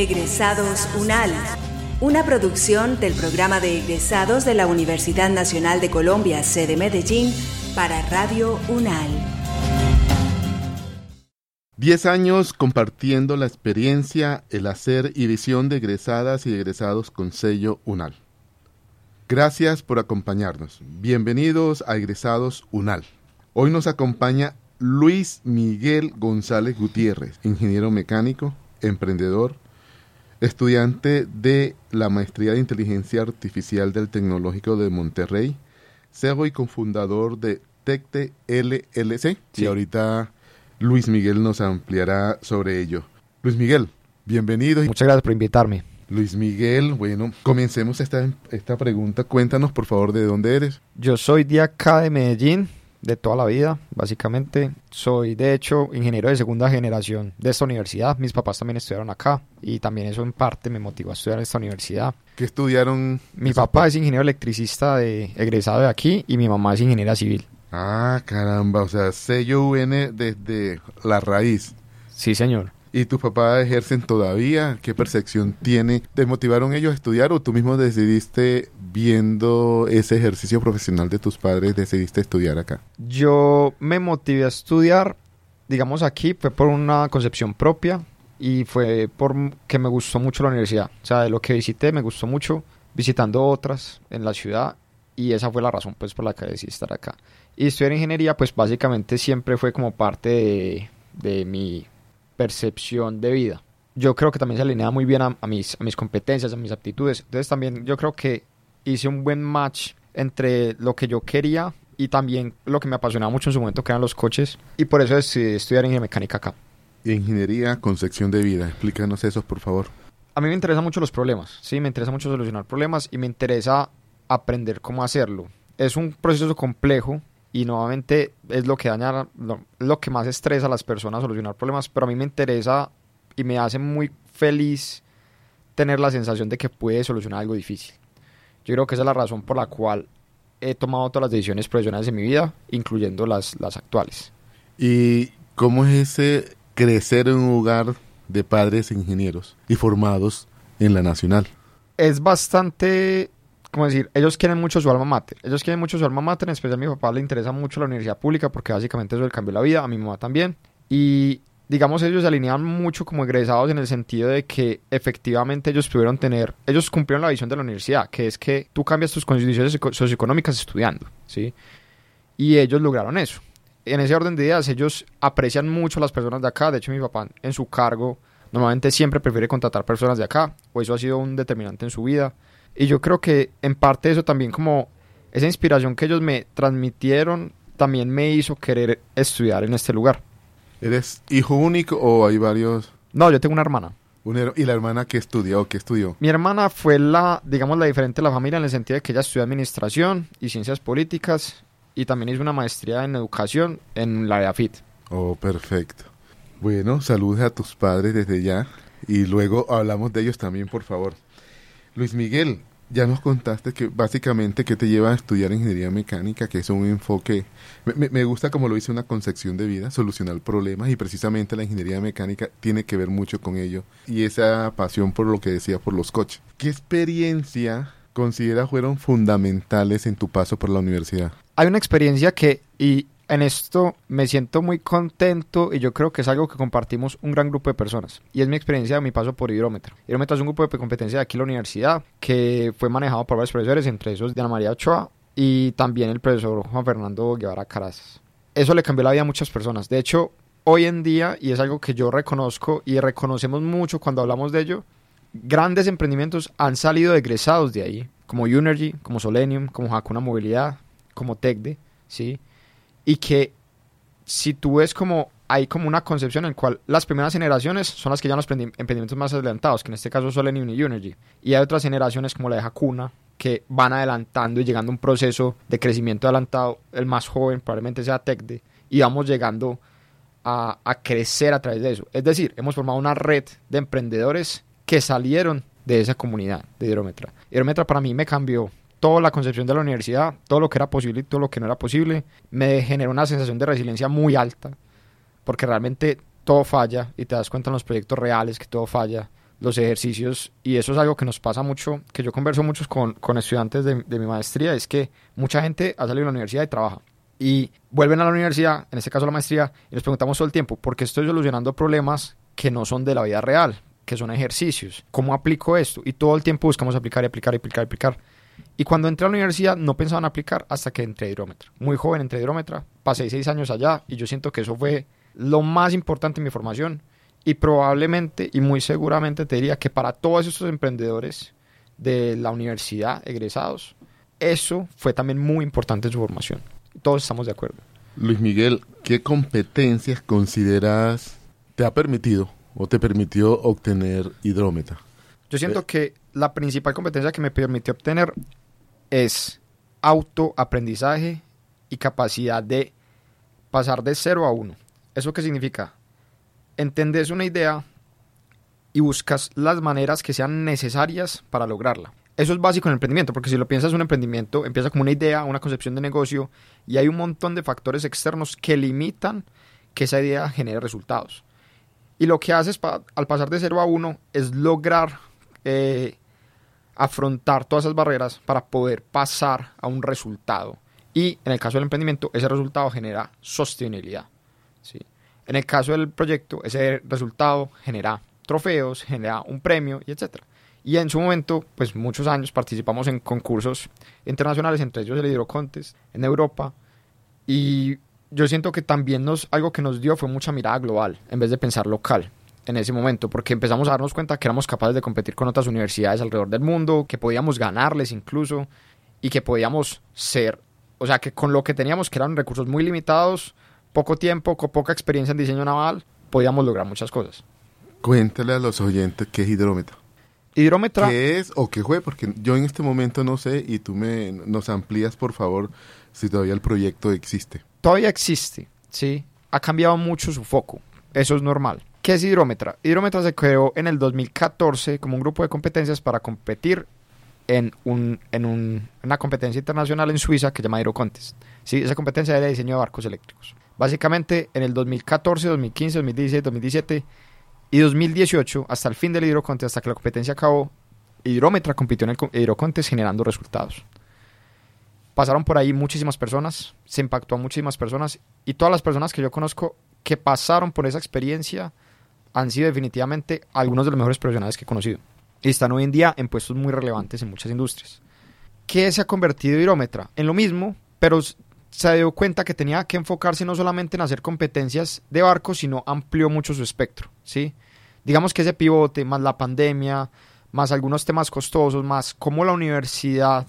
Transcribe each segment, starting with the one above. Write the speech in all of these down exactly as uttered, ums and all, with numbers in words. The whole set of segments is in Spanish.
Egresados UNAL, una producción del programa de egresados de la Universidad Nacional de Colombia, sede Medellín, para Radio UNAL. Diez años compartiendo la experiencia, el hacer y visión de egresadas y egresados con sello UNAL. Gracias por acompañarnos. Bienvenidos a Egresados UNAL. Hoy nos acompaña Luis Miguel González Gutiérrez, ingeniero mecánico, emprendedor, estudiante de la Maestría de Inteligencia Artificial del Tecnológico de Monterrey, C E O y cofundador de TecDe L L C, sí. Y ahorita Luis Miguel nos ampliará sobre ello. Luis Miguel, bienvenido. Muchas gracias por invitarme. Luis Miguel, bueno, comencemos esta, esta pregunta. Cuéntanos, por favor, ¿de dónde eres? Yo soy de acá, de Medellín, de toda la vida, básicamente. Soy, de hecho, ingeniero de segunda generación de esta universidad. Mis papás también estudiaron acá y también eso en parte me motivó a estudiar en esta universidad. ¿Qué estudiaron? Mi papá es ingeniero electricista de, egresado de aquí y mi mamá es ingeniera civil. Ah, caramba, o sea, sello U N desde la raíz. Sí, señor. ¿Y tus papás ejercen todavía? ¿Qué percepción tiene? ¿Te motivaron ellos a estudiar o tú mismo decidiste, viendo ese ejercicio profesional de tus padres, decidiste estudiar acá? Yo me motivé a estudiar, digamos aquí, fue por una concepción propia y fue porque me gustó mucho la universidad. O sea, de lo que visité me gustó mucho, visitando otras en la ciudad, y esa fue la razón pues por la que decidí estar acá. Y estudiar ingeniería pues básicamente siempre fue como parte de, de mi percepción de vida. Yo creo que también se alinea muy bien a, a, mis, a mis competencias, a mis aptitudes. Entonces también yo creo que hice un buen match entre lo que yo quería y también lo que me apasionaba mucho en su momento, que eran los coches. Y por eso decidí estudiar ingeniería mecánica acá. Ingeniería con sección de vida. Explícanos eso, por favor. A mí me interesan mucho los problemas. Sí, me interesa mucho solucionar problemas y me interesa aprender cómo hacerlo. Es un proceso complejo y nuevamente es lo que daña, lo, lo que más estresa a las personas, solucionar problemas, pero a mí me interesa y me hace muy feliz tener la sensación de que puede solucionar algo difícil. Yo creo que esa es la razón por la cual he tomado todas las decisiones profesionales de mi vida, incluyendo las, las actuales. ¿Y cómo es ese crecer en un hogar de padres ingenieros y formados en la Nacional? Es bastante, como decir, ellos quieren mucho su alma mater. Ellos quieren mucho su alma mater, en especial a mi papá le interesa mucho la universidad pública porque básicamente eso le cambió la vida, a mi mamá también. Y digamos, ellos se alineaban mucho como egresados en el sentido de que efectivamente ellos pudieron tener, ellos cumplieron la visión de la universidad, que es que tú cambias tus condiciones socioeconómicas estudiando, ¿sí? Y ellos lograron eso. En ese orden de ideas, ellos aprecian mucho a las personas de acá. De hecho, mi papá en su cargo normalmente siempre prefiere contratar personas de acá, o eso ha sido un determinante en su vida. Y yo creo que en parte eso también, como esa inspiración que ellos me transmitieron, también me hizo querer estudiar en este lugar. ¿Eres hijo único o hay varios? No, yo tengo una hermana. Una, ¿Y la hermana qué estudió? ¿Qué estudió? Mi hermana fue la, digamos, la diferente de la familia en el sentido de que ella estudió administración y ciencias políticas y también hizo una maestría en educación en la EAFIT. Oh, perfecto. Bueno, saludos a tus padres desde ya y luego hablamos de ellos también, por favor. Luis Miguel, ya nos contaste que básicamente que te lleva a estudiar ingeniería mecánica, que es un enfoque, me, me gusta como lo dice, una concepción de vida, solucionar problemas, y precisamente la ingeniería mecánica tiene que ver mucho con ello, y esa pasión por lo que decía, por los coches. ¿Qué experiencia consideras fueron fundamentales en tu paso por la universidad? Hay una experiencia que, y en esto me siento muy contento y yo creo que es algo que compartimos un gran grupo de personas, y es mi experiencia de mi paso por Hidrómetra. Hidrómetra es un grupo de competencia de aquí en la universidad que fue manejado por varios profesores, entre esos Diana María Ochoa y también el profesor Juan Fernando Guevara Carazas. Eso le cambió la vida a muchas personas. De hecho, hoy en día, y es algo que yo reconozco y reconocemos mucho cuando hablamos de ello, grandes emprendimientos han salido egresados de ahí, como Unergy, como Solenium, como Hakuna Movilidad, como TecDe, ¿sí? Y que si tú ves como hay como una concepción en la cual las primeras generaciones son las que llevan los emprendimientos más adelantados, que en este caso es Solenium y Unergy, y hay otras generaciones como la de Hakuna que van adelantando y llegando a un proceso de crecimiento adelantado. El más joven probablemente sea TecDe, y vamos llegando a, a crecer a través de eso. Es decir, hemos formado una red de emprendedores que salieron de esa comunidad de Hidrómetra. Hidrómetra para mí me cambió toda la concepción de la universidad, todo lo que era posible y todo lo que no era posible. Me generó una sensación de resiliencia muy alta, porque realmente todo falla y te das cuenta en los proyectos reales que todo falla, los ejercicios, y eso es algo que nos pasa mucho, que yo converso mucho con, con estudiantes de, de mi maestría, es que mucha gente ha salido de la universidad y trabaja. Y vuelven a la universidad, en este caso a la maestría, y nos preguntamos todo el tiempo, ¿por qué estoy solucionando problemas que no son de la vida real, que son ejercicios? ¿Cómo aplico esto? Y todo el tiempo buscamos aplicar y aplicar y aplicar y aplicar. Y cuando entré a la universidad no pensaba en aplicar hasta que entré a Hidrómetra. Muy joven entré a Hidrómetra, pasé seis años allá y yo siento que eso fue lo más importante en mi formación. Y probablemente y muy seguramente te diría que para todos estos emprendedores de la universidad, egresados, eso fue también muy importante en su formación. Todos estamos de acuerdo. Luis Miguel, ¿qué competencias consideras te ha permitido o te permitió obtener Hidrómetra? Yo siento que la principal competencia que me permitió obtener es autoaprendizaje y capacidad de pasar de cero a uno. ¿Eso qué significa? Entendés una idea y buscas las maneras que sean necesarias para lograrla. Eso es básico en el emprendimiento, porque si lo piensas, un emprendimiento empieza como una idea, una concepción de negocio, y hay un montón de factores externos que limitan que esa idea genere resultados. Y lo que haces pa- al pasar de cero a uno es lograr eh, afrontar todas esas barreras para poder pasar a un resultado. Y en el caso del emprendimiento, ese resultado genera sostenibilidad, ¿sí? En el caso del proyecto, ese resultado genera trofeos, genera un premio, y etcétera. Y en su momento, pues muchos años participamos en concursos internacionales, entre ellos el Hidrocontest en Europa, y yo siento que también nos, algo que nos dio fue mucha mirada global, en vez de pensar local en ese momento, porque empezamos a darnos cuenta que éramos capaces de competir con otras universidades alrededor del mundo, que podíamos ganarles incluso, y que podíamos ser, o sea, que con lo que teníamos, que eran recursos muy limitados, poco tiempo, con poca experiencia en diseño naval, podíamos lograr muchas cosas. Cuéntale a los oyentes qué es Hidrómetra. Hidrómetra. ¿Qué es o qué fue? Porque yo en este momento no sé y tú me nos amplías, por favor, si todavía el proyecto existe. Todavía existe, ¿sí? Ha cambiado mucho su foco. Eso es normal. ¿Qué es Hidrómetra? Hidrómetra se creó en el dos mil catorce como un grupo de competencias para competir en, un, en un, una competencia internacional en Suiza que se llama Hidrocontest. ¿Sí? Esa competencia era de diseño de barcos eléctricos. Básicamente, en el dos mil catorce, dos mil quince, dos mil dieciséis, dos mil diecisiete y dos mil dieciocho, hasta el fin del Hidrocontest, hasta que la competencia acabó, Hidrómetra compitió en el Hidrocontest generando resultados. Pasaron por ahí muchísimas personas, se impactó a muchísimas personas, y todas las personas que yo conozco que pasaron por esa experiencia han sido definitivamente algunos de los mejores profesionales que he conocido. Y están hoy en día en puestos muy relevantes en muchas industrias. ¿Qué se ha convertido Hidrómetra? En lo mismo, pero se dio cuenta que tenía que enfocarse no solamente en hacer competencias de barcos, sino amplió mucho su espectro, ¿sí? Digamos que ese pivote, más la pandemia, más algunos temas costosos, más cómo la universidad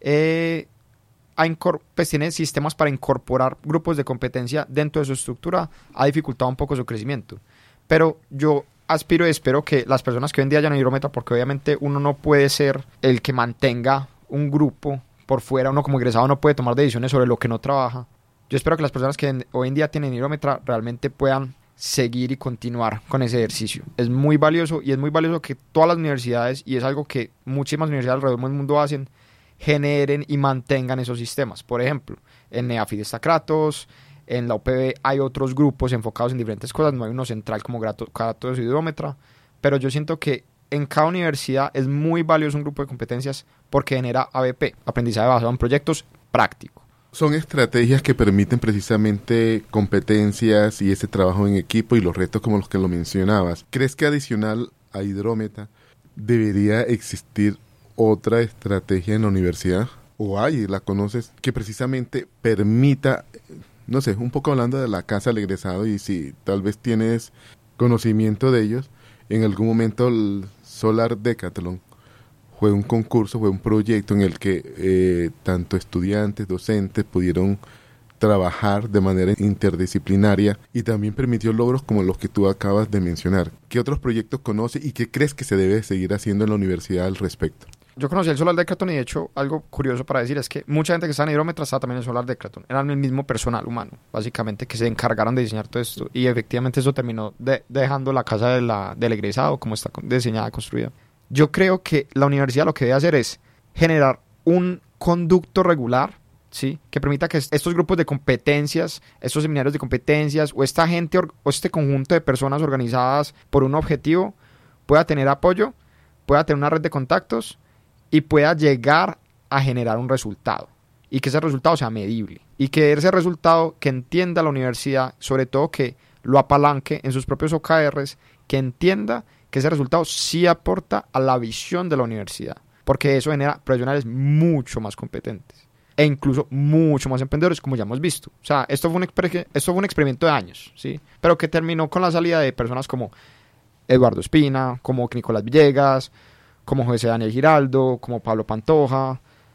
eh, ha incor- pues tiene sistemas para incorporar grupos de competencia dentro de su estructura, ha dificultado un poco su crecimiento. Pero yo aspiro y espero que las personas que hoy en día hayan Hidrómetra, porque obviamente uno no puede ser el que mantenga un grupo por fuera, uno como egresado no puede tomar decisiones sobre lo que no trabaja. Yo espero que las personas que en, hoy en día tienen Hidrómetra realmente puedan seguir y continuar con ese ejercicio. Es muy valioso y es muy valioso que todas las universidades, y es algo que muchísimas universidades alrededor del mundo hacen, generen y mantengan esos sistemas. Por ejemplo, en NEAFID está Kratos, en la U P B hay otros grupos enfocados en diferentes cosas, no hay uno central como Kratos y Hidrómetra, pero yo siento que en cada universidad es muy valioso un grupo de competencias porque genera A B P, aprendizaje basado en proyectos prácticos. Son estrategias que permiten precisamente competencias y ese trabajo en equipo y los retos como los que lo mencionabas. ¿Crees que adicional a Hidrómetra debería existir otra estrategia en la universidad? ¿O hay, la conoces, que precisamente permita, no sé, un poco hablando de la casa del egresado y si tal vez tienes conocimiento de ellos, en algún momento el Solar Decathlon fue un concurso, fue un proyecto en el que eh, tanto estudiantes, docentes pudieron trabajar de manera interdisciplinaria y también permitió logros como los que tú acabas de mencionar. ¿Qué otros proyectos conoces y qué crees que se debe seguir haciendo en la universidad al respecto? Yo conocí el Solar Decathlon y de hecho algo curioso para decir es que mucha gente que estaba en Hidrómetra estaba también en el Solar Decathlon. Eran el mismo personal humano, básicamente, que se encargaron de diseñar todo esto y efectivamente eso terminó de, dejando la casa de la, del egresado como está diseñada, construida. Yo creo que la universidad lo que debe hacer es generar un conducto regular, ¿sí? Que permita que estos grupos de competencias, estos seminarios de competencias o esta gente o este conjunto de personas organizadas por un objetivo pueda tener apoyo, pueda tener una red de contactos y pueda llegar a generar un resultado. Y que ese resultado sea medible. Y que ese resultado que entienda la universidad, sobre todo que lo apalanque en sus propios O K Rs, que entienda que ese resultado sí aporta a la visión de la universidad. Porque eso genera profesionales mucho más competentes. E incluso mucho más emprendedores, como ya hemos visto. O sea, esto fue un, exper- esto fue un experimento de años, ¿sí? Pero que terminó con la salida de personas como Eduardo Espina, como Nicolás Villegas, como José Daniel Giraldo, como Pablo Pantoja,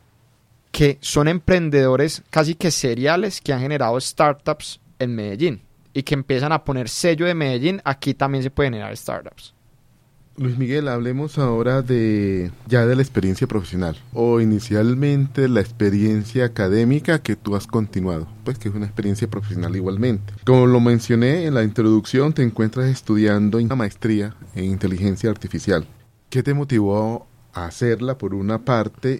que son emprendedores casi que seriales que han generado startups en Medellín y que empiezan a poner sello de Medellín. Aquí también se pueden generar startups. Luis Miguel, hablemos ahora de ya de la experiencia profesional o inicialmente la experiencia académica que tú has continuado, pues que es una experiencia profesional igualmente. Como lo mencioné en la introducción, te encuentras estudiando una maestría en inteligencia artificial. ¿Qué te motivó a hacerla por una parte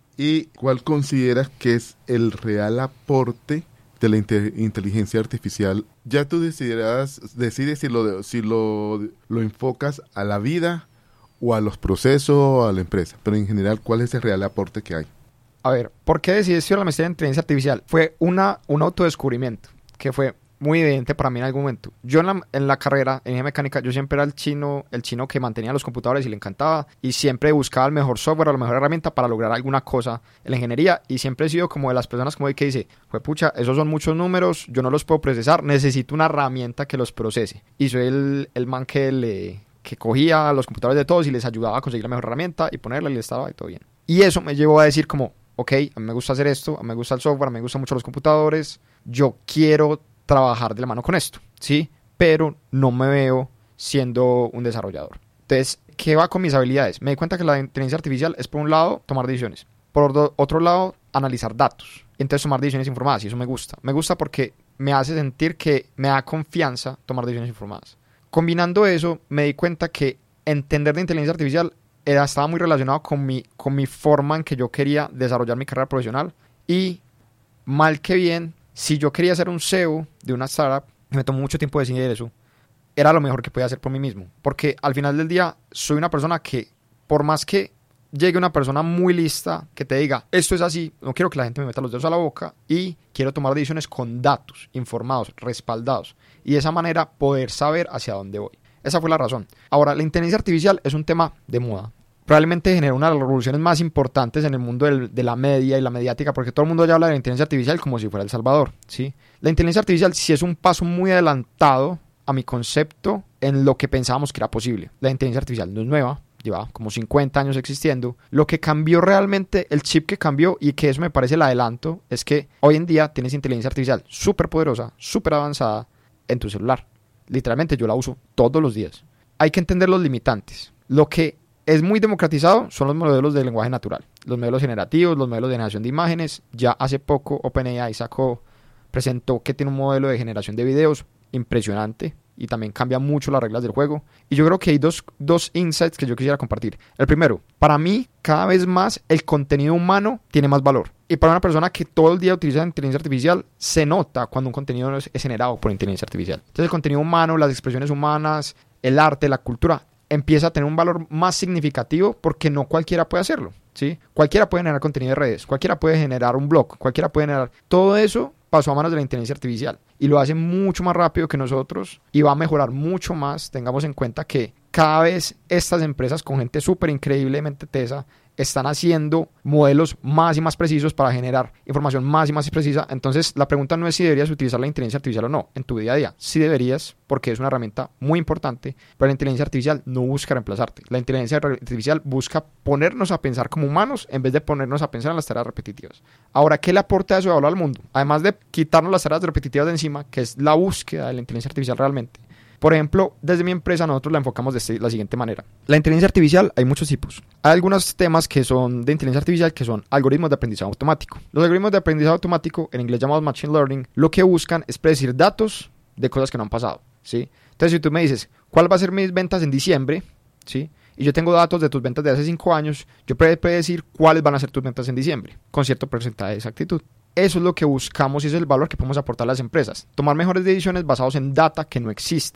y cuál consideras que es el real aporte de la inte- inteligencia artificial? Ya tú decidirás, decides si lo si lo, lo enfocas a la vida o a los procesos o a la empresa, pero en general, ¿cuál es el real aporte que hay? A ver, ¿por qué decidí estudiar la maestría en inteligencia artificial? Fue una, un autodescubrimiento que fue muy evidente para mí en algún momento. Yo en la, en la carrera, en ingeniería mecánica, yo siempre era el chino, el chino que mantenía los computadores y le encantaba, y siempre buscaba el mejor software o la mejor herramienta para lograr alguna cosa en la ingeniería, y siempre he sido como de las personas como que dice, pues pucha, esos son muchos números, yo no los puedo procesar, necesito una herramienta que los procese. Y soy el, el man que le que cogía los computadores de todos y les ayudaba a conseguir la mejor herramienta y ponerla y le estaba y todo bien. Y eso me llevó a decir como, ok, a mí me gusta hacer esto, a mí me gusta el software, a mí me gustan mucho los computadores, yo quiero trabajar de la mano con esto, ¿sí? Pero no me veo siendo un desarrollador. Entonces, ¿qué va con mis habilidades? Me di cuenta que la inteligencia artificial es, por un lado, tomar decisiones. Por do- otro lado, analizar datos. Entonces, tomar decisiones informadas, y eso me gusta. Me gusta porque me hace sentir que me da confianza tomar decisiones informadas. Combinando eso, me di cuenta que entender de inteligencia artificial era, estaba muy relacionado con mi, con mi forma en que yo quería desarrollar mi carrera profesional. Y, mal que bien, si yo quería ser un C E O de una startup, me tomó mucho tiempo decidir eso, era lo mejor que podía hacer por mí mismo. Porque al final del día, soy una persona que, por más que llegue una persona muy lista que te diga, esto es así, no quiero que la gente me meta los dedos a la boca, y quiero tomar decisiones con datos, informados, respaldados, y de esa manera poder saber hacia dónde voy. Esa fue la razón. Ahora, la inteligencia artificial es un tema de moda. Probablemente genera una de las revoluciones más importantes en el mundo del, de la media y la mediática, porque todo el mundo ya habla de la inteligencia artificial como si fuera El Salvador, ¿sí? La inteligencia artificial sí es un paso muy adelantado a mi concepto en lo que pensábamos que era posible. La inteligencia artificial no es nueva, lleva como cincuenta años existiendo. Lo que cambió realmente, el chip que cambió, y que eso me parece el adelanto, es que hoy en día tienes inteligencia artificial súper poderosa, súper avanzada en tu celular. Literalmente yo la uso todos los días. Hay que entender los limitantes. Lo que es muy democratizado son los modelos de lenguaje natural, los modelos generativos, los modelos de generación de imágenes. Ya hace poco OpenAI sacó, presentó que tiene un modelo de generación de videos impresionante y también cambia mucho las reglas del juego. Y yo creo que hay dos, dos insights que yo quisiera compartir. El primero, para mí cada vez más el contenido humano tiene más valor. Y para una persona que todo el día utiliza inteligencia artificial, se nota cuando un contenido es generado por inteligencia artificial. Entonces el contenido humano, las expresiones humanas, el arte, la cultura, empieza a tener un valor más significativo porque no cualquiera puede hacerlo, ¿sí? Cualquiera puede generar contenido de redes, cualquiera puede generar un blog, cualquiera puede generar... Todo eso pasó a manos de la inteligencia artificial y lo hace mucho más rápido que nosotros y va a mejorar mucho más. Tengamos en cuenta que cada vez estas empresas con gente súper increíblemente tesa están haciendo modelos más y más precisos para generar información más y más precisa. Entonces la pregunta no es si deberías utilizar la inteligencia artificial o no en tu día a día. Sí deberías, porque es una herramienta muy importante, pero la inteligencia artificial no busca reemplazarte. La inteligencia artificial busca ponernos a pensar como humanos en vez de ponernos a pensar en las tareas repetitivas. Ahora, ¿qué le aporta eso de valor al mundo? Además de quitarnos las tareas repetitivas de encima, que es la búsqueda de la inteligencia artificial realmente. Por ejemplo, desde mi empresa nosotros la enfocamos de la siguiente manera. La inteligencia artificial hay muchos tipos. Hay algunos temas que son de inteligencia artificial que son algoritmos de aprendizaje automático. Los algoritmos de aprendizaje automático, en inglés llamados machine learning, lo que buscan es predecir datos de cosas que no han pasado, ¿sí? Entonces, si tú me dices, ¿cuál va a ser mis ventas en diciembre? ¿Sí? Y yo tengo datos de tus ventas de hace cinco años, yo puedo predecir cuáles van a ser tus ventas en diciembre, con cierto porcentaje de exactitud. Eso es lo que buscamos y ese es el valor que podemos aportar a las empresas. Tomar mejores decisiones basados en data que no existe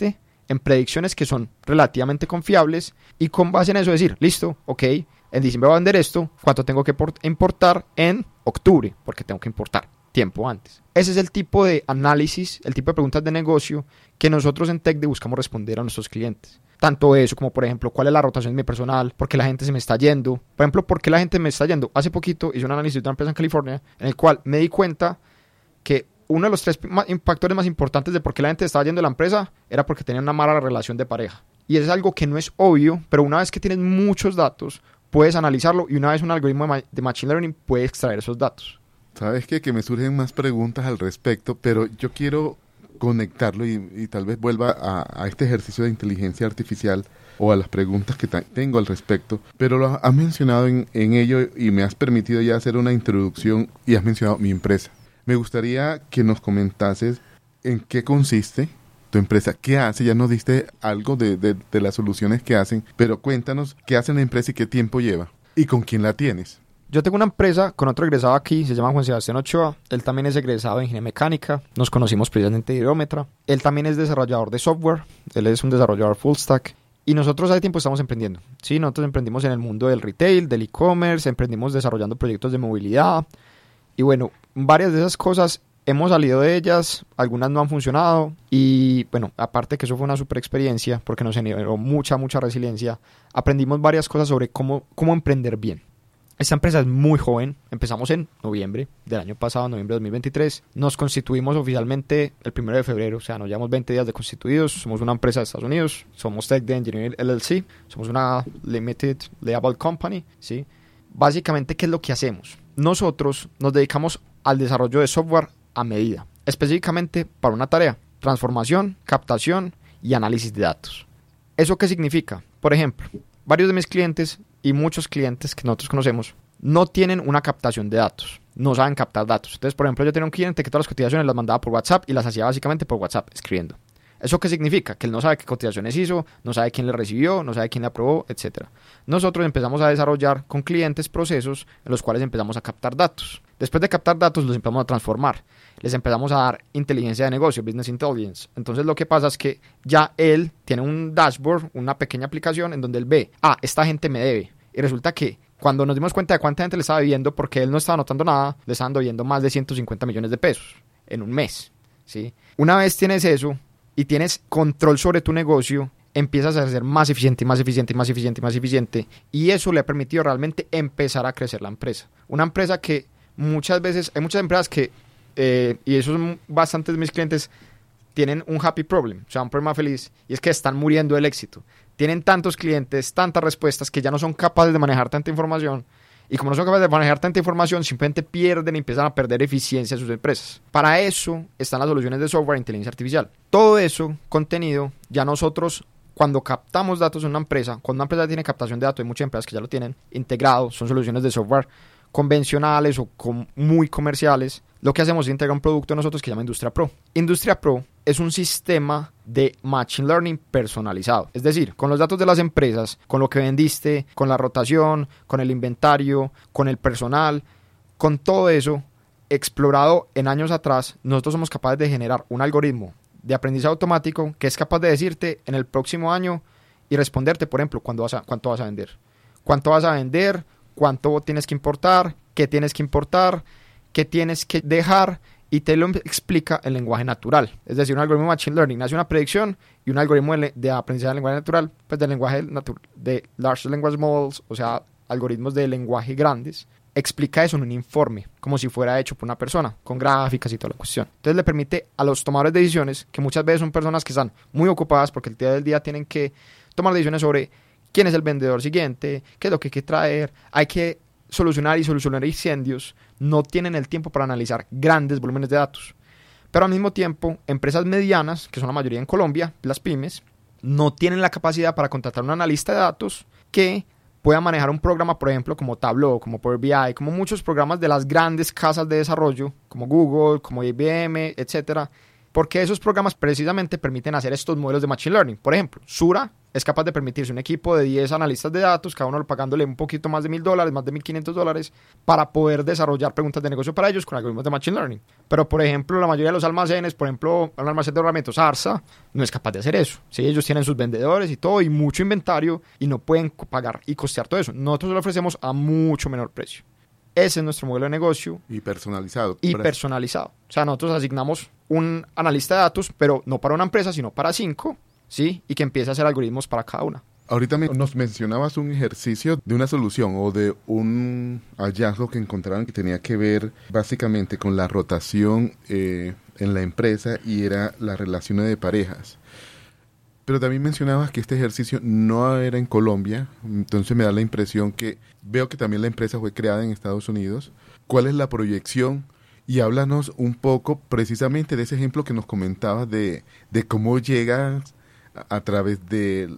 en predicciones que son relativamente confiables y con base en eso decir, listo, ok, en diciembre voy a vender esto, ¿cuánto tengo que importar en octubre? Porque tengo que importar tiempo antes. Ese es el tipo de análisis, el tipo de preguntas de negocio que nosotros en TechDe buscamos responder a nuestros clientes. Tanto eso como, por ejemplo, cuál es la rotación de mi personal, por qué la gente se me está yendo. Por ejemplo, por qué la gente me está yendo. Hace poquito hice un análisis de una empresa en California en el cual me di cuenta que uno de los tres factores más importantes de por qué la gente estaba yendo de la empresa era porque tenían una mala relación de pareja. Y eso es algo que no es obvio, pero una vez que tienes muchos datos, puedes analizarlo y una vez un algoritmo de Machine Learning puede extraer esos datos. ¿Sabes qué? Que me surgen más preguntas al respecto, pero yo quiero conectarlo y, y tal vez vuelva a, a este ejercicio de inteligencia artificial o a las preguntas que tengo al respecto, pero lo has mencionado en, en ello y me has permitido ya hacer una introducción y has mencionado mi empresa. Me gustaría que nos comentases en qué consiste tu empresa, qué hace. Ya nos diste algo de, de, de las soluciones que hacen, pero cuéntanos qué hace la empresa y qué tiempo lleva y con quién la tienes. Yo tengo una empresa con otro egresado aquí, se llama Juan Sebastián Ochoa. Él también es egresado de Ingeniería Mecánica. Nos conocimos precisamente de Hidrómetra. Él también es desarrollador de software. Él es un desarrollador full stack. Y nosotros hace tiempo estamos emprendiendo. Sí, nosotros emprendimos en el mundo del retail, del e-commerce, emprendimos desarrollando proyectos de movilidad. Y bueno, varias de esas cosas hemos salido de ellas, algunas no han funcionado. Y bueno, aparte que eso fue una super experiencia porque nos generó mucha, mucha resiliencia, aprendimos varias cosas sobre cómo, cómo emprender bien. Esta empresa es muy joven, empezamos en noviembre del año pasado, noviembre de dos mil veintitrés. Nos constituimos oficialmente el primero de febrero, o sea, nos llevamos veinte días de constituidos. Somos una empresa de Estados Unidos, somos TechDe Engineering L L C, somos una Limited Liable Company, ¿sí? Básicamente, ¿qué es lo que hacemos? Nosotros nos dedicamos al desarrollo de software a medida, específicamente para una tarea, transformación, captación y análisis de datos. ¿Eso qué significa? Por ejemplo, varios de mis clientes y muchos clientes que nosotros conocemos no tienen una captación de datos, no saben captar datos. Entonces, por ejemplo, yo tenía un cliente que todas las cotizaciones las mandaba por WhatsApp y las hacía básicamente por WhatsApp, escribiendo. ¿Eso qué significa? Que él no sabe qué cotizaciones hizo, no sabe quién le recibió, no sabe quién le aprobó, etcétera. Nosotros empezamos a desarrollar con clientes procesos en los cuales empezamos a captar datos. Después de captar datos, los empezamos a transformar. Les empezamos a dar inteligencia de negocio, business intelligence. Entonces, lo que pasa es que ya él tiene un dashboard, una pequeña aplicación en donde él ve, ah, esta gente me debe. Y resulta que cuando nos dimos cuenta de cuánta gente le estaba debiendo, porque él no estaba anotando nada, le estaban debiendo más de ciento cincuenta millones de pesos en un mes, ¿sí? Una vez tienes eso y tienes control sobre tu negocio, empiezas a ser más eficiente y más eficiente y más eficiente y más eficiente. Y eso le ha permitido realmente empezar a crecer la empresa. Una empresa que muchas veces, hay muchas empresas que, eh, y esos son bastantes de mis clientes, tienen un happy problem, o sea, un problema feliz, y es que están muriendo del éxito. Tienen tantos clientes, tantas respuestas, que ya no son capaces de manejar tanta información. Y como no son capaces de manejar tanta información, simplemente pierden y empiezan a perder eficiencia en sus empresas. Para eso están las soluciones de software e inteligencia artificial. Todo eso, contenido, ya nosotros, cuando captamos datos en una empresa, cuando una empresa tiene captación de datos, hay muchas empresas que ya lo tienen integrado, son soluciones de software convencionales o com- muy comerciales. Lo que hacemos es integrar un producto nosotros que se llama Industria Pro. Industria Pro es un sistema de Machine Learning personalizado. Es decir, con los datos de las empresas, con lo que vendiste, con la rotación, con el inventario, con el personal, con todo eso explorado en años atrás, nosotros somos capaces de generar un algoritmo de aprendizaje automático que es capaz de decirte en el próximo año y responderte, por ejemplo, cuánto vas a, cuánto vas a vender. Cuánto vas a vender, cuánto tienes que importar, qué tienes que importar, qué tienes que dejar, y te lo explica en lenguaje natural. Es decir, un algoritmo de Machine Learning hace una predicción y un algoritmo de, de aprendizaje de lenguaje natural, pues del lenguaje natu- de Large Language Models, o sea, algoritmos de lenguaje grandes, explica eso en un informe, como si fuera hecho por una persona, con gráficas y toda la cuestión. Entonces le permite a los tomadores de decisiones, que muchas veces son personas que están muy ocupadas porque el día del día tienen que tomar decisiones sobre quién es el vendedor siguiente, qué es lo que hay que traer, hay que solucionar y solucionar incendios, no tienen el tiempo para analizar grandes volúmenes de datos. Pero al mismo tiempo, empresas medianas, que son la mayoría en Colombia, las pymes, no tienen la capacidad para contratar un analista de datos que pueda manejar un programa, por ejemplo, como Tableau, como Power B I, como muchos programas de las grandes casas de desarrollo, como Google, como I B M, etcétera, Porque esos programas precisamente permiten hacer estos modelos de Machine Learning. Por ejemplo, Sura es capaz de permitirse un equipo de diez analistas de datos, cada uno pagándole un poquito más de mil dólares, más de mil quinientos dólares, para poder desarrollar preguntas de negocio para ellos con algoritmos de Machine Learning. Pero, por ejemplo, la mayoría de los almacenes, por ejemplo, un almacén de herramientas Arsa, no es capaz de hacer eso. ¿Sí? Ellos tienen sus vendedores y todo, y mucho inventario, y no pueden pagar y costear todo eso. Nosotros lo ofrecemos a mucho menor precio. Ese es nuestro modelo de negocio. Y personalizado. Y personalizado. O sea, nosotros asignamos un analista de datos, pero no para una empresa, sino para cinco, ¿sí? Y que empiece a hacer algoritmos para cada una. Ahorita nos mencionabas un ejercicio de una solución o de un hallazgo que encontraron que tenía que ver básicamente con la rotación eh, en la empresa y era las relaciones de parejas. Pero también mencionabas que este ejercicio no era en Colombia, entonces me da la impresión que veo que también la empresa fue creada en Estados Unidos. ¿Cuál es la proyección? Y háblanos un poco precisamente de ese ejemplo que nos comentabas de, de cómo llegas a, a través del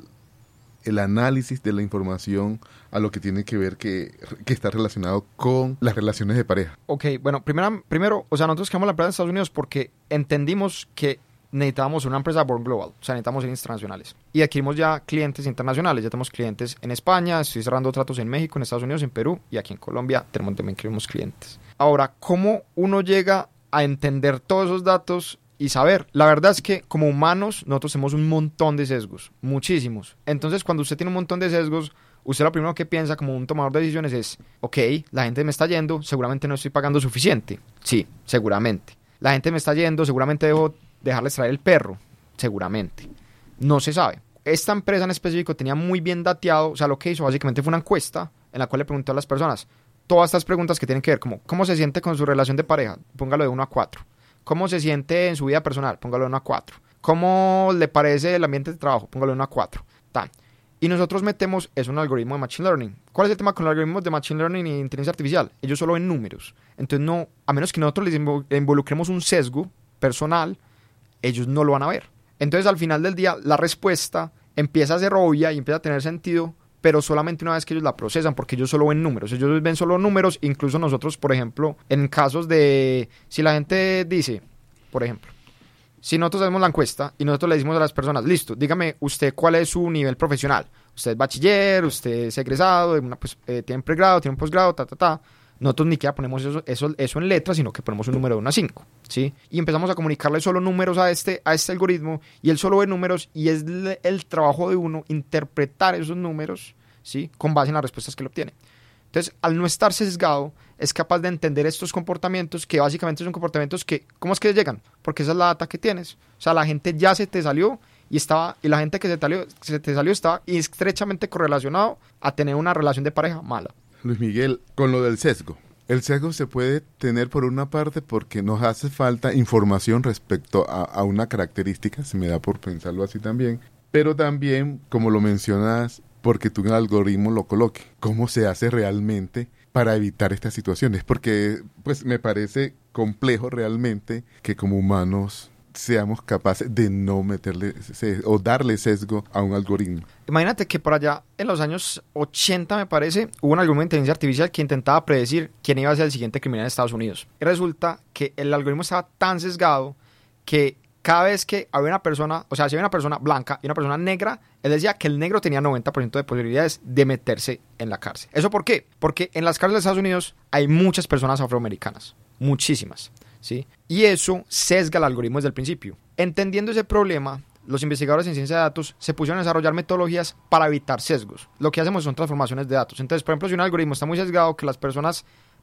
el análisis de la información a lo que tiene que ver que, que está relacionado con las relaciones de pareja. Ok, bueno, primero, primero o sea, nosotros creamos la empresa en Estados Unidos porque entendimos que necesitábamos una empresa born global, o sea, necesitamos ser internacionales. Y adquirimos ya clientes internacionales, ya tenemos clientes en España, estoy cerrando tratos en México, en Estados Unidos, en Perú, y aquí en Colombia tenemos, también tenemos clientes. Ahora, ¿cómo uno llega a entender todos esos datos y saber? La verdad es que como humanos nosotros tenemos un montón de sesgos, muchísimos. Entonces, cuando usted tiene un montón de sesgos, usted lo primero que piensa como un tomador de decisiones es, ok, la gente me está yendo, seguramente no estoy pagando suficiente. Sí, seguramente. La gente me está yendo, seguramente debo dejarles traer el perro, seguramente. No se sabe. Esta empresa en específico tenía muy bien dateado, o sea, lo que hizo básicamente fue una encuesta en la cual le preguntó a las personas todas estas preguntas que tienen que ver como ¿cómo se siente con su relación de pareja? Póngalo de uno a cuatro. ¿Cómo se siente en su vida personal? Póngalo de uno a cuatro. ¿Cómo le parece el ambiente de trabajo? Póngalo de uno a cuatro. Tan. Y nosotros metemos es un algoritmo de Machine Learning. ¿Cuál es el tema con los algoritmos de Machine Learning y inteligencia artificial? Ellos solo ven números. Entonces, no, a menos que nosotros les involucremos un sesgo personal, ellos no lo van a ver. Entonces, al final del día, la respuesta empieza a ser obvia y empieza a tener sentido, pero solamente una vez que ellos la procesan, porque ellos solo ven números. Ellos ven solo números, incluso nosotros, por ejemplo, en casos de... Si la gente dice, por ejemplo, si nosotros hacemos la encuesta y nosotros le decimos a las personas, listo, dígame usted cuál es su nivel profesional. Usted es bachiller, usted es egresado, una, pues, eh, tiene un pregrado, tiene un posgrado, ta, ta, ta. Nosotros ni siquiera ponemos eso, eso, eso en letras, sino que ponemos un número de uno a cinco, ¿sí? Y empezamos a comunicarle solo números a este, a este algoritmo, y él solo ve números, y es el, el trabajo de uno interpretar esos números, ¿sí? Con base en las respuestas que él obtiene. Entonces, al no estar sesgado, es capaz de entender estos comportamientos, que básicamente son comportamientos que, ¿cómo es que llegan? Porque esa es la data que tienes. O sea, la gente ya se te salió, y estaba y la gente que se te salió, se te salió estaba estrechamente correlacionado a tener una relación de pareja mala. Luis Miguel, con lo del sesgo. El sesgo se puede tener por una parte porque nos hace falta información respecto a, a una característica, se me da por pensarlo así también, pero también, como lo mencionas, porque tú en el algoritmo lo coloque. ¿Cómo se hace realmente para evitar estas situaciones? Porque pues me parece complejo realmente que como humanos seamos capaces de no meterle sesgo, o darle sesgo a un algoritmo. Imagínate que por allá en los años ochenta, me parece, hubo un algoritmo de inteligencia artificial que intentaba predecir quién iba a ser el siguiente criminal en Estados Unidos. Y resulta que el algoritmo estaba tan sesgado que cada vez que había una persona, o sea, si había una persona blanca y una persona negra, él decía que el negro tenía noventa por ciento de posibilidades de meterse en la cárcel. ¿Eso por qué? Porque en las cárceles de Estados Unidos hay muchas personas afroamericanas, muchísimas, ¿sí? Y eso sesga el algoritmo desde el principio. Entendiendo ese problema, los investigadores en ciencia de datos se pusieron a desarrollar metodologías para evitar sesgos. Lo que hacemos son transformaciones de datos. Entonces, por ejemplo, si un algoritmo está muy sesgado, que las personas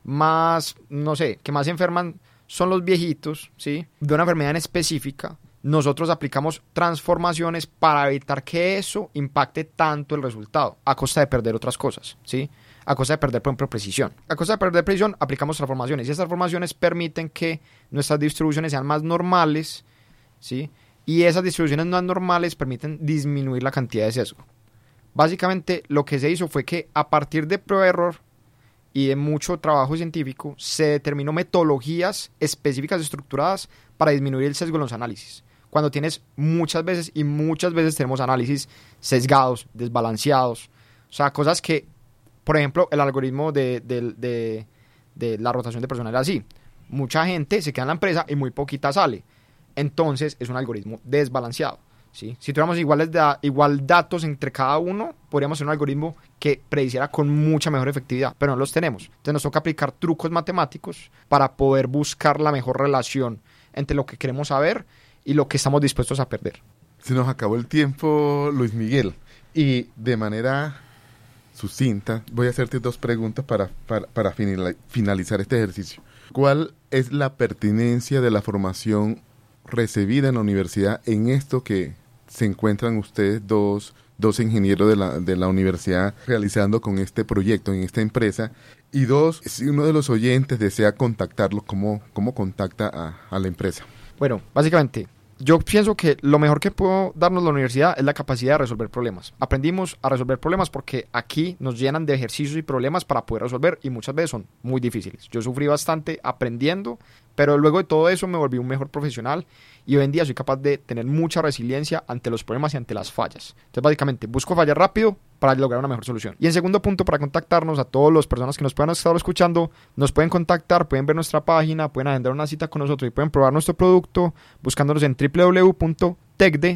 más, no sé, que más se enferman son los viejitos, ¿sí? De una enfermedad en específica, nosotros aplicamos transformaciones para evitar que eso impacte tanto el resultado, a costa de perder otras cosas, ¿sí? A costa de perder, por ejemplo, precisión. A costa de perder precisión, aplicamos transformaciones. Y esas transformaciones permiten que nuestras distribuciones sean más normales, ¿sí? Y esas distribuciones no normales permiten disminuir la cantidad de sesgo. Básicamente, lo que se hizo fue que a partir de prueba-error y de mucho trabajo científico, se determinó metodologías específicas estructuradas para disminuir el sesgo en los análisis. Cuando tienes muchas veces, y muchas veces tenemos análisis sesgados, desbalanceados, o sea, cosas que, por ejemplo, el algoritmo de, de, de, de la rotación de personal es así. Mucha gente se queda en la empresa y muy poquita sale. entonces es un algoritmo desbalanceado, ¿sí? Si tuviéramos iguales da, igual datos entre cada uno, podríamos hacer un algoritmo que prediciera con mucha mejor efectividad, pero no los tenemos. Entonces nos toca aplicar trucos matemáticos para poder buscar la mejor relación entre lo que queremos saber y lo que estamos dispuestos a perder. Se nos acabó el tiempo, Luis Miguel, y de manera sucinta voy a hacerte dos preguntas para, para, para finalizar este ejercicio. ¿Cuál es la pertinencia de la formación recibida en la universidad en esto que se encuentran ustedes dos, dos ingenieros de la, de la universidad realizando con este proyecto en esta empresa? Y dos, si uno de los oyentes desea contactarlo, ¿cómo, cómo contacta a, a la empresa? Bueno, básicamente, yo pienso que lo mejor que puedo darnos la universidad es la capacidad de resolver problemas. Aprendimos a resolver problemas porque aquí nos llenan de ejercicios y problemas para poder resolver, y muchas veces son muy difíciles. Yo sufrí bastante aprendiendo, pero luego de todo eso me volví un mejor profesional y hoy en día soy capaz de tener mucha resiliencia ante los problemas y ante las fallas. Entonces, básicamente, busco fallar rápido para lograr una mejor solución. Y en segundo punto, para contactarnos, a todas las personas que nos puedan estar escuchando, nos pueden contactar, pueden ver nuestra página, pueden agendar una cita con nosotros y pueden probar nuestro producto buscándonos en doble u doble u doble u punto tecde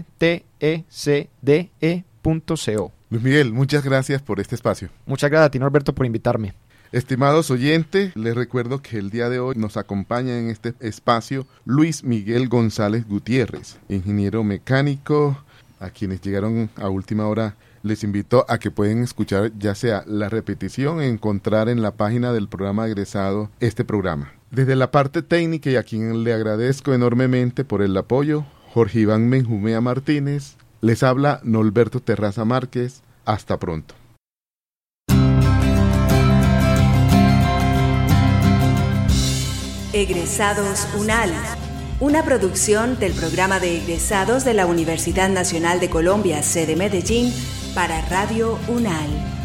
punto co. Luis Miguel, muchas gracias por este espacio. Muchas gracias a ti, Norberto, por invitarme. Estimados oyentes, les recuerdo que el día de hoy nos acompaña en este espacio Luis Miguel González Gutiérrez, ingeniero mecánico. A quienes llegaron a última hora les invito a que pueden escuchar ya sea la repetición o encontrar en la página del programa egresado este programa. Desde la parte técnica, y a quien le agradezco enormemente por el apoyo, Jorge Iván Menjumea Martínez, les habla Norberto Terraza Márquez. Hasta pronto. Egresados UNAL, una producción del programa de egresados de la Universidad Nacional de Colombia, sede Medellín, para Radio UNAL.